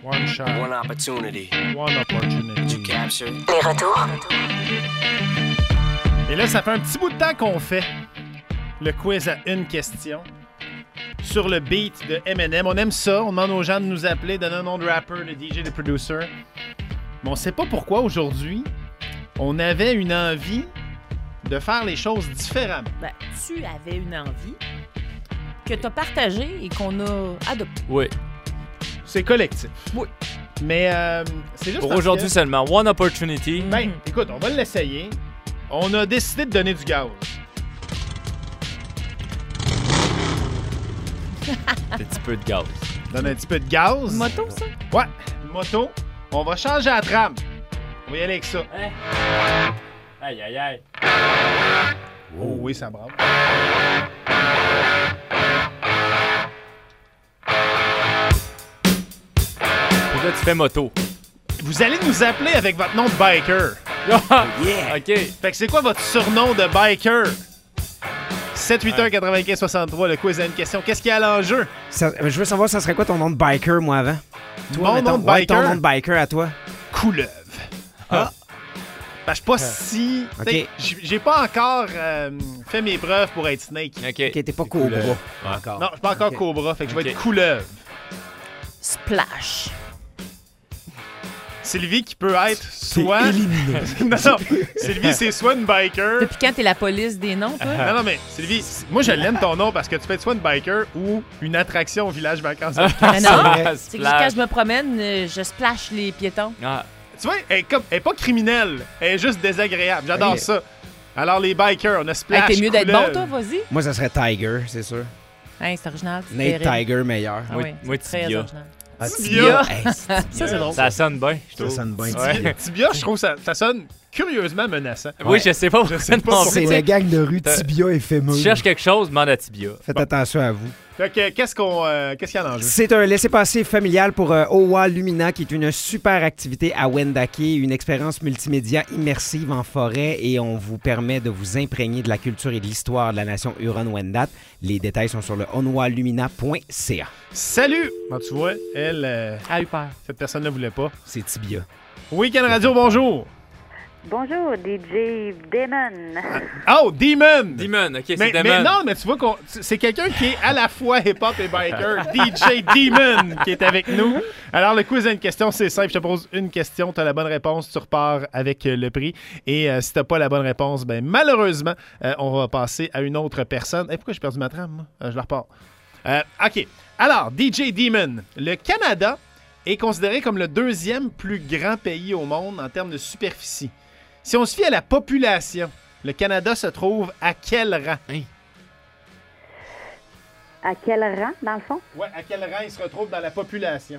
One shot. One opportunity. One opportunity. To capture. Les retours. Et là, ça fait un petit bout de temps qu'on fait le quiz à une question sur le beat de Eminem. On aime ça. On demande aux gens de nous appeler, donner un nom de rapper, de DJ, de producer. Mais on sait pas pourquoi aujourd'hui, on avait une envie de faire les choses différemment. Ben, tu avais une envie que tu as partagée et qu'on a adoptée. Oui. C'est collectif. Oui. Mais c'est juste Pour parce aujourd'hui que... seulement. One opportunity. Ben, écoute, on va l'essayer. On a décidé de donner du gaz. Un petit peu de gaz. Donne un petit peu de gaz. Une moto, ça? Ouais, une moto. On va changer la trame. On va y aller avec ça. Aïe, aïe, aïe. Oh oui, ça brave. Puis là, tu fais moto. Vous allez nous appeler avec votre nom de biker. Yeah! OK. Fait que c'est quoi votre surnom de biker? 781-95-63, le quiz a une question. Qu'est-ce qu'il y a à l'enjeu? Je veux savoir, ça serait quoi ton nom de biker, moi, avant? Mon mettons, nom de biker? ton nom de biker à toi. Couleuvre. Ah. Ben, je suis pas si... Ok. t'sais, j'ai pas encore fait mes preuves pour être Snake. OK. Ok, t'es pas Cobra. Encore. Non, je suis pas encore Ok. Cobra, fait que je vais Ok. être Couleuvre. Splash. Sylvie qui peut être soit... non, Sylvie, c'est soit une biker... Depuis quand t'es la police des noms, toi? Non, non, mais Sylvie, moi je l'aime ton nom parce que tu peux être soit une biker ou une attraction au village vacances. Mais non, vrai. c'est que quand je me promène, je splash les piétons. Ah, Tu vois, elle est pas criminelle, elle est juste désagréable. J'adore Ok. ça. Alors les bikers, on a Hey, Splash. t'es mieux d'être bon, Couleuvre. toi, vas-y. Moi, ça serait Tiger, c'est sûr. Hey, c'est original. c'est Nate terrible. Tiger, meilleur. Ah Moi- oui, moi, c'est très Tibia. original. Ah, Tibia. Hey, Ça, c'est drôle. ça sonne bien, je ça trouve. sonne bien. Ouais. Tibia, je trouve ça sonne curieusement menaçant. Oui, je sais pas pourquoi sais pas non pourquoi. plus. C'est la gang de rue Tibia éphémère. Tu cherches quelque chose, demande à Tibia. Faites attention à vous. Fait que qu'est-ce qu'il y a en jeu? C'est un laissez-passer familial pour Owa Lumina, qui est une super activité à Wendake, une expérience multimédia immersive en forêt, et on vous permet de vous imprégner de la culture et de l'histoire de la nation Huron-Wendat. Les détails sont sur le onwalumina.ca. Salut! Bon, tu vois, elle, A eu peur. cette personne ne voulait pas. C'est Tibia. Weekend Radio, bonjour! Bonjour, DJ Damon. Oh, Demon! Demon, OK, c'est Mais Demon. non, mais tu vois, c'est quelqu'un qui est à la fois hip-hop et biker. DJ Demon qui est avec nous. Alors, le quiz a une question, c'est simple. Je te pose une question, tu as la bonne réponse, tu repars avec le prix. Et si tu n'as pas la bonne réponse, ben malheureusement, on va passer à une autre personne. Pourquoi j'ai perdu ma trame, moi? Je la repars. OK. Alors, DJ Demon, le Canada est considéré comme le deuxième plus grand pays au monde en termes de superficie. Si on se fie à la population, le Canada se trouve à quel rang? À quel rang, dans le fond? Ouais, à quel rang il se retrouve dans la population?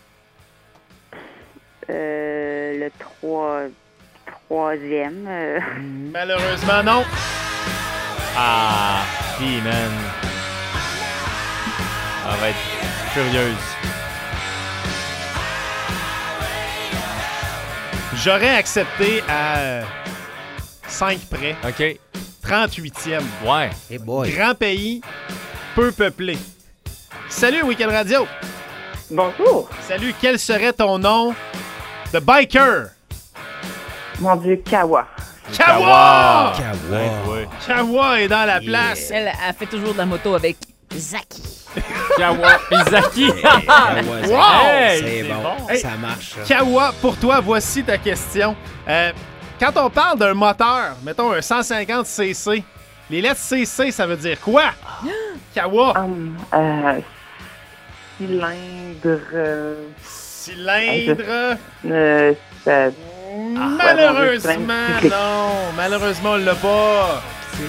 Le troisième. Malheureusement, non. Ah, Demon. Elle va être furieuse. J'aurais accepté à 5 près. OK. 38e. Ouais. Hey boy. Grand pays, peu peuplé. Salut, Weekend Radio. Bonjour. Salut, quel serait ton nom de biker? Mon Dieu, Kawa. Kawa! Kawa. Ouais. Kawa est dans la place. Elle fait toujours de la moto avec Zaki. Kawa. Izaki. Kawa, Wow! Hey, c'est c'est bon. bon. Hey. Ça marche, ça. Kawa, pour toi, voici ta question. Quand on parle d'un moteur, mettons un 150cc, les lettres CC, ça veut dire quoi? Kawa. Cylindre. Cylindre. Ça- Malheureusement, non. Malheureusement, on l'a pas.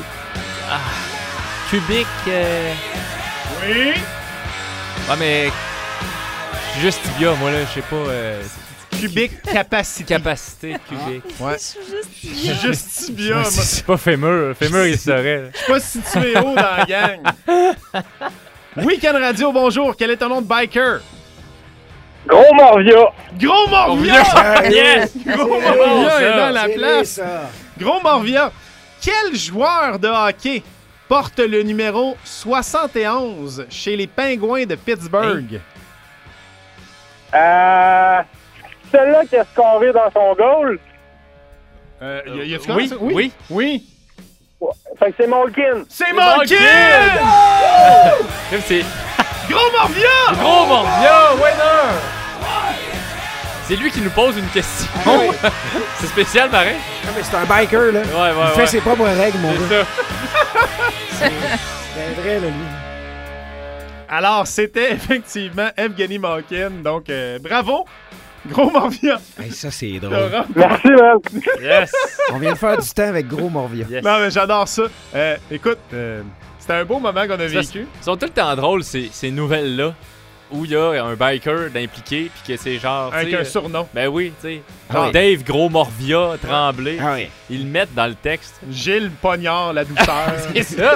Cubique. Oui. Ouais, mais. Je suis juste Tibia, moi, là. Je sais pas. Cubic capacité. Capacité cubique. Ouais. Je suis juste tibia. moi. C'est pas Fémur. Fémur, il saurait. Je suis pas situé haut dans la gang. Weekend Radio, bonjour. Quel est ton nom de biker? Gros Morvia. Gros Morvia! Yes! Gros C'est bon, Morvia ça. est dans la C'est place. lui, ça. Gros Morvia. Quel joueur de hockey porte le numéro 71 chez les Pingouins de Pittsburgh? Celle-là qui a scoré dans son goal. Y a-tu Oui, ça? oui. Oui. Fait que c'est Malkin. C'est Malkin! Comme c'est Gros Morvia! Gros Morvia, winner! C'est lui qui nous pose une question. C'est spécial, pareil. Ah, mais c'est un biker, là. Ouais, Il fait ses propres règles, mon C'est gars. ça. C'est vrai, là, lui. Alors, c'était effectivement Evgeny Malkin. Donc, bravo! Gros Morvia! Hey, ça, c'est drôle. Laurent. Merci, man. Yes. On vient de faire du temps avec Gros Morvia. Yes. Non, mais j'adore ça. Écoute, c'était un beau moment qu'on a Ça, vécu. Ils sont tout le temps drôles, ces nouvelles-là, où il y a un biker d'impliqué, puis que c'est genre. Avec tu sais, un surnom. Ben oui, tu sais. Ah Genre oui. Dave Gros Morvia, Tremblay. Ah oui. Ils le mettent dans le texte. Gilles Pognard, la douceur. C'est ça.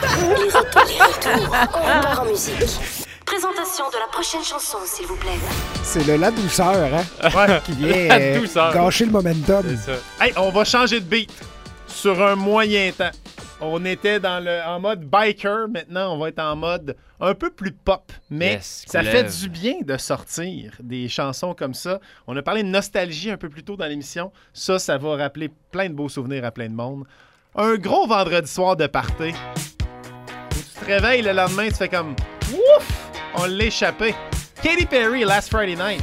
On part en musique. Présentation de la prochaine chanson, s'il vous plaît. C'est le la douceur, hein, Ouais. qui vient La douceur. gâcher le momentum. C'est ça. Hey, on va changer de beat sur un moyen temps. On était en mode biker, maintenant on va être en mode un peu plus pop. Mais Yes, ça coulève. fait du bien de sortir des chansons comme ça. On a parlé de nostalgie un peu plus tôt dans l'émission. Ça va rappeler plein de beaux souvenirs à plein de monde. Un gros vendredi soir de party. Où tu te réveilles le lendemain, tu fais comme ouf! On l'a échappé. Katy Perry, Last Friday Night.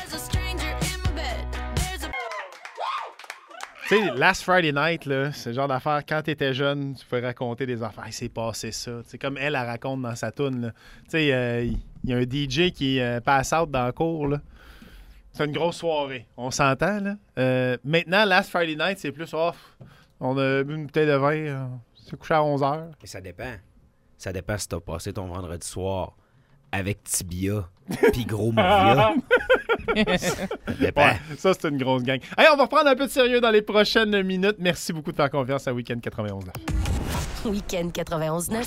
Tu sais, Last Friday Night, là, c'est le genre d'affaire, quand t'étais jeune, tu pouvais raconter des affaires. Hey, c'est passé ça. C'est comme elle raconte dans sa toune. Là. Tu sais, il y a un DJ qui passe out dans le cours. Là. C'est une grosse soirée. On s'entend, là. Maintenant, Last Friday Night, c'est plus off. On a bu une bouteille de vin. On s'est couché à 11h. Et ça dépend. Ça dépend si t'as passé ton vendredi soir avec Tibia puis Gros Morvia. Ça dépend. Ouais, ça, c'est une grosse gang. Hey, on va reprendre un peu de sérieux dans les prochaines minutes. Merci beaucoup de faire confiance à Weekend 91. Week-end 91.9.